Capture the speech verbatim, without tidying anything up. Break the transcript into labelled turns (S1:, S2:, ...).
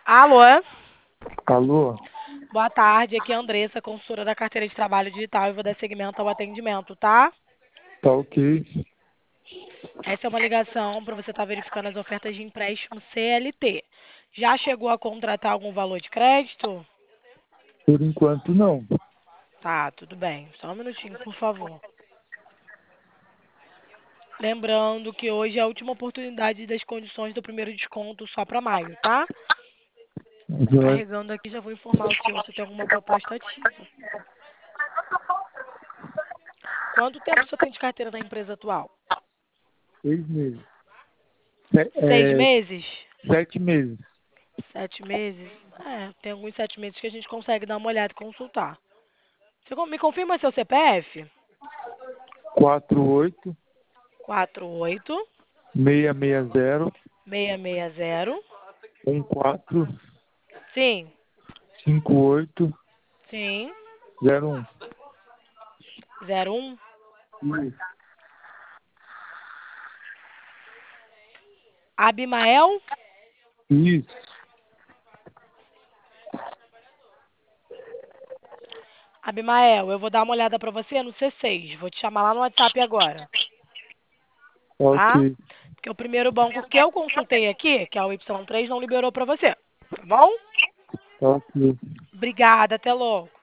S1: Alô?
S2: Alô?
S1: Boa tarde, aqui é a Andressa, consultora da carteira de trabalho digital e vou dar seguimento ao atendimento, tá?
S2: Tá ok.
S1: Essa é uma ligação para você estar verificando as ofertas de empréstimo C L T. Já chegou a contratar algum valor de crédito?
S2: Por enquanto, não.
S1: Tá, tudo bem. Só um minutinho, por favor. Lembrando que hoje é a última oportunidade das condições do primeiro desconto só para maio, tá?
S2: Já
S1: Carregando aqui, já vou informar o senhor se tem alguma proposta ativa. Quanto tempo o senhor tem de carteira na empresa atual?
S2: seis meses. Se-
S1: Seis
S2: é,
S1: meses?
S2: sete meses.
S1: Sete meses? É, tem alguns sete meses que a gente consegue dar uma olhada e consultar. Você con- me confirma seu C P F?
S2: Quatro oito
S1: Quatro oito
S2: seis seis zero
S1: seis seis zero.
S2: um quatro
S1: Sim,
S2: cinco oito
S1: sim.
S2: zero um.
S1: Zero um.
S2: Isso.
S1: Abimael?
S2: Isso.
S1: Abimael, eu vou dar uma olhada pra você no C seis. Vou te chamar lá no WhatsApp agora, tá?
S2: Ok.
S1: Porque o primeiro banco que eu consultei aqui, que é o Y três, não liberou pra você. Tá bom?
S2: Ok.
S1: Obrigada, até logo.